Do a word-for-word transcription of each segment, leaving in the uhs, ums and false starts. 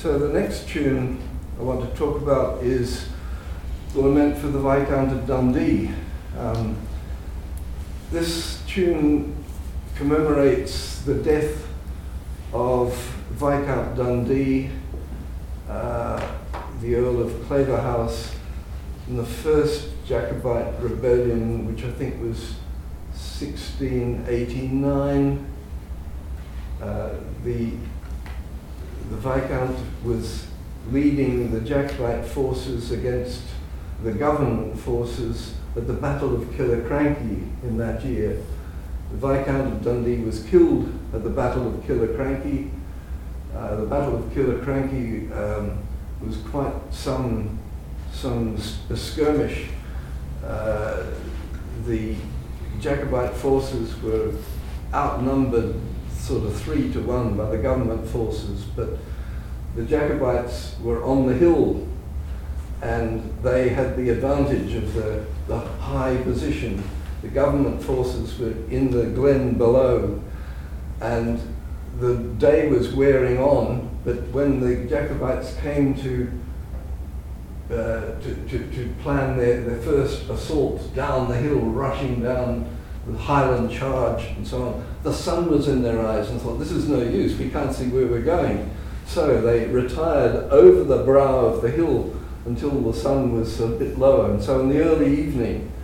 So the next tune I want to talk about is the Lament for the Viscount of Dundee. Um, this tune commemorates the death of Viscount Dundee, uh, the Earl of Claverhouse, in the first Jacobite rebellion, which I think was sixteen eighty-nine. Uh, the, the Viscount was leading the Jacobite forces against the government forces at the Battle of Killiecrankie in that year. The Viscount of Dundee was killed at the Battle of Killiecrankie. Uh, the Battle of Killiecrankie um, was quite some, some a skirmish. Uh, the Jacobite forces were outnumbered sort of three to one by the government forces, but the Jacobites were on the hill and they had the advantage of the, the high position. The government forces were in the glen below, and the day was wearing on, but when the Jacobites came to Uh, to, to, to plan their, their first assault down the hill, rushing down the Highland charge and so on, the sun was in their eyes and thought, this is no use, we can't see where we're going. So they retired over the brow of the hill until the sun was a bit lower. And so in the early evening,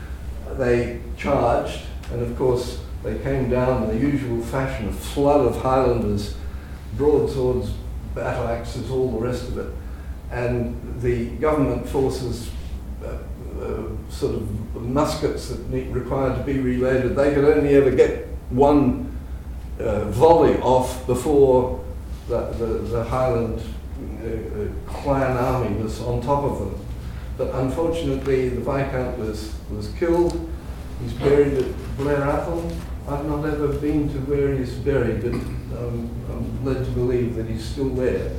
they charged, and of course they came down in the usual fashion, a flood of Highlanders, broadswords, battle axes, all the rest of it. And the government forces, uh, uh, sort of muskets that need, required to be reloaded, they could only ever get one uh, volley off before the, the, the Highland uh, clan army was on top of them. But unfortunately, the Viscount was, was killed. He's buried at Blair Athol. I've not ever been to where he's buried, but um, I'm led to believe that he's still there.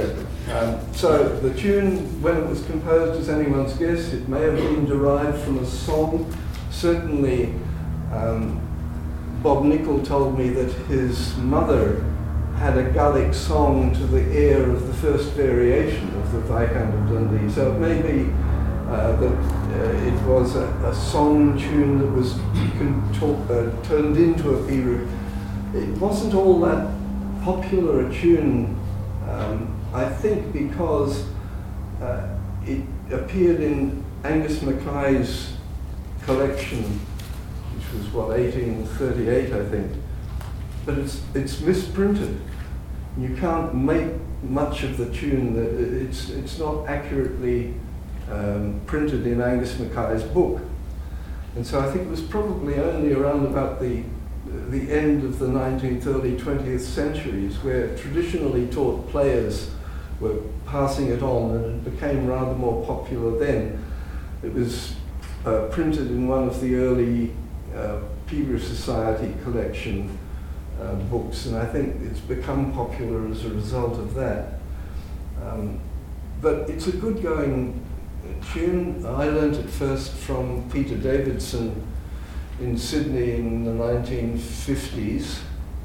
Um, so the tune, when it was composed, as anyone's guess, it may have been derived from a song. Certainly, um, Bob Nichol told me that his mother had a Gaelic song to the air of the first variation of the Viscount of Dundee. So it may be uh, that uh, it was a, a song tune that was talk, uh, turned into a piru. It wasn't all that popular a tune. Um, I think because uh, it appeared in Angus Mackay's collection, which was what, eighteen thirty-eight, I think, but it's it's misprinted. You can't make much of the tune. It's it's not accurately um, printed in Angus Mackay's book, and so I think it was probably only around about the the end of the nineteenth, early twentieth centuries, where traditionally taught players were passing it on, and it became rather more popular then. It was uh, printed in one of the early uh, Peterborough Society collection uh, books, and I think it's become popular as a result of that. Um, but it's a good going tune. I learnt it first from Peter Davidson in Sydney in the nineteen fifties,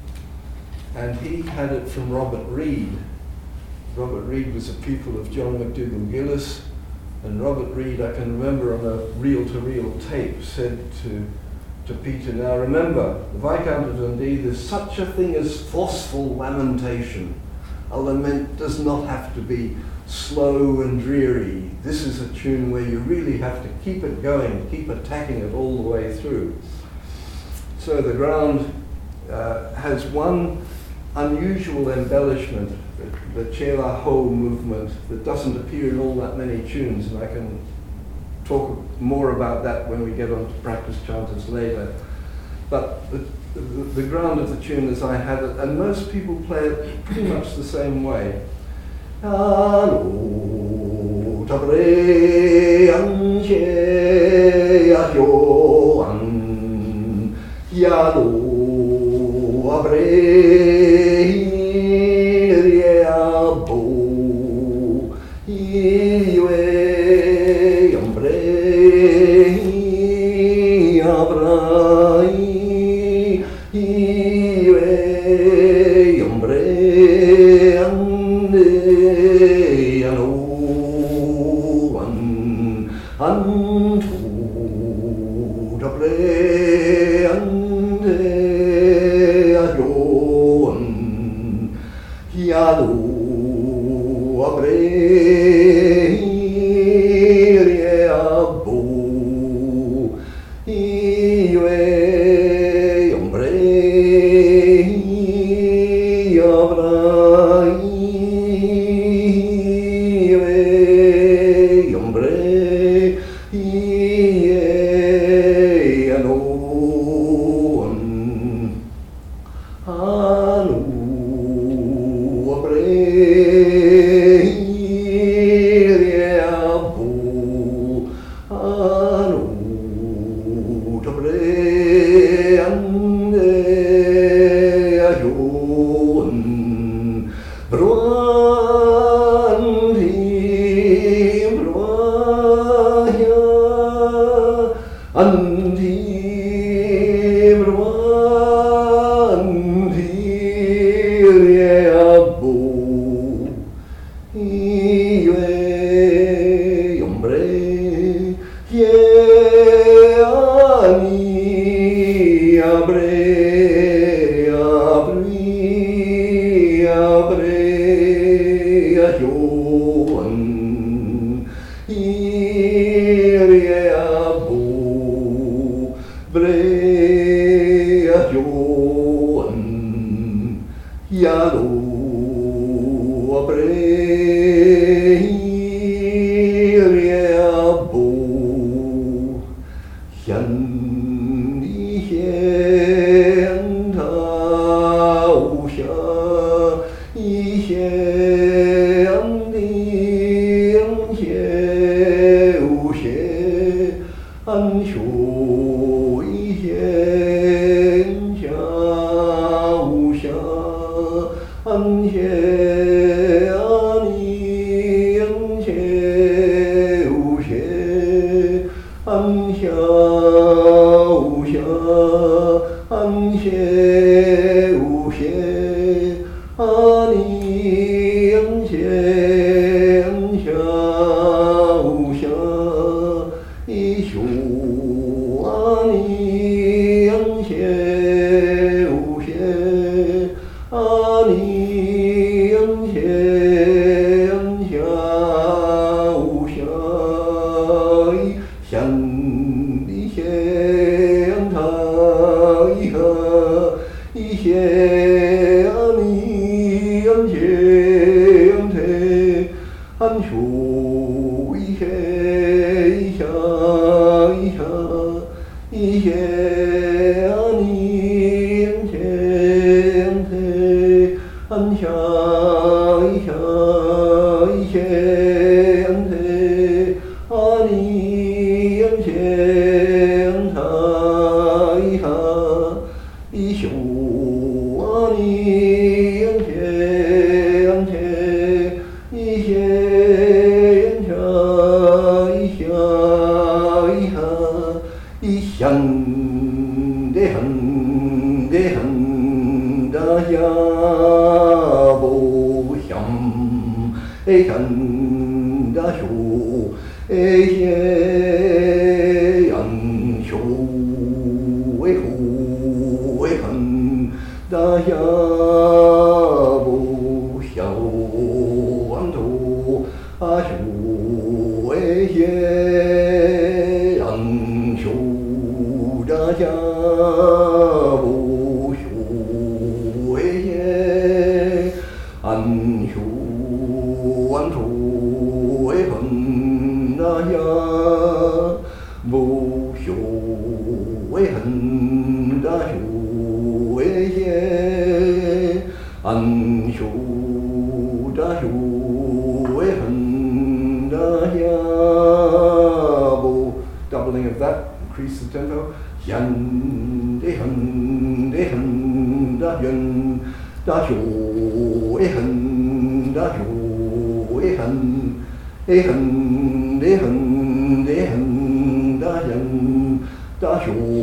and he had it from Robert Reid. Robert Reid was a pupil of John McDougall Gillis, and Robert Reid, I can remember on a reel-to-reel tape, said to, to Peter, now remember, the Viscount of Dundee, there's such a thing as forceful lamentation. A lament does not have to be slow and dreary. This is a tune where you really have to keep it going, keep attacking it all the way through. So the ground uh, has one unusual embellishment, the, the Chela Ho movement, that doesn't appear in all that many tunes, and I can talk more about that when we get on to practice chanters later. But the, the, the ground of the tune as I had it, and most people play it pretty much the same way. Hello, tabre anche yo an yalo abre riabo iwe ambre abrai iwe ambre an ande aloan antu dabre ande ayon hialu abre Doubling of that, increase the tempo. Yan de hun de hun da yun da hu e hun da hu e hun e hun de hun de hun da yun da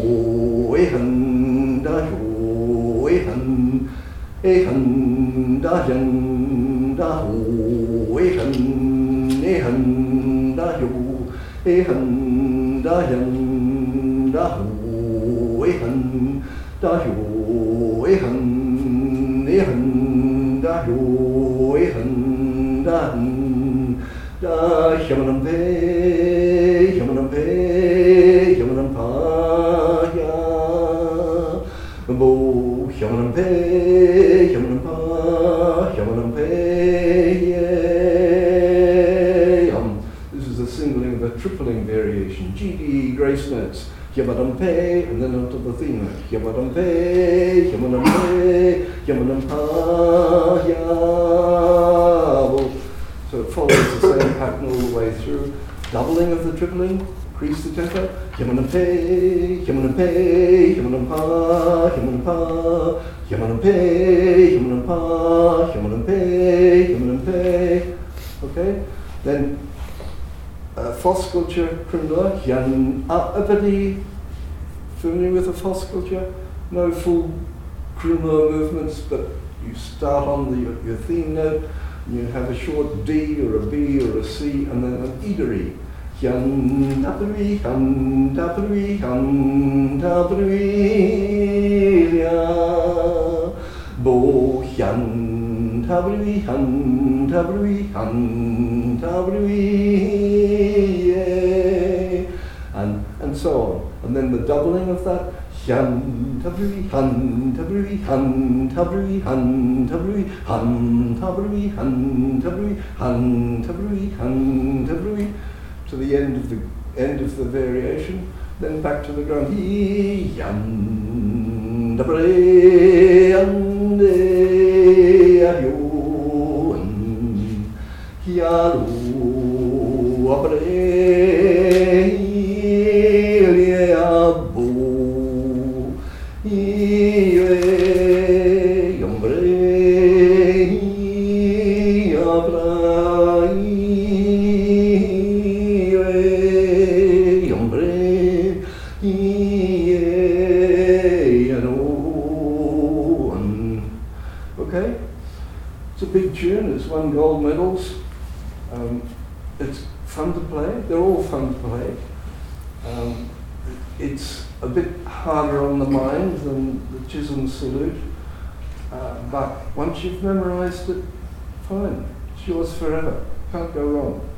hu e hun da hu e hun e hun da yun da ho, e han, e han da ho, e han da yan da ho, e han da ho, e han, e han da ho, e han da han, da yamanam pe, yamanam pe, yamanam pa ya, bo yamanam pe, yamanam pa, yamanam pe ye. Um, this is a singling of a tripling variation, G D E grace notes. Yamadam pe, and then onto the theme note. Yamadam pe, yamadam pe, yamadam pa ya. So it follows the same pattern all the way through. Doubling of the tripling, increase the tempo. Yamadam pe, yamadam pe, yamadam pa, yamadam pa, yamadam pe, yamadam pa, yamadam pe, yamadam pe. Okay? Then Uh, false sculpture, Krumla, Yan Apadi, familiar with a false sculpture? No full Krumla movements, but you start on the, your theme note, and you have a short D or a B or a C, and then an Idari. Yan Apadi, Yan Apadi, Yan Apadi, Bo Yan Apadi, Yan Apadi, Yan Apadi. And, and so on. And then the doubling of that, han tabri, han tabri, han tabri, han tabri, han tabri, han tabri, han tabri, han tabri, to the end of the end of the variation. Then back to the ground. He yan tabri, yan de ayo, hialu abre. Okay, it's a big tune. It's won gold medals. Um, it's fun to play. They're all fun to play. Um, it's a bit harder on the mind than the Chisholm Salute, uh, but once you've memorised it, fine. It's yours forever. Can't go wrong.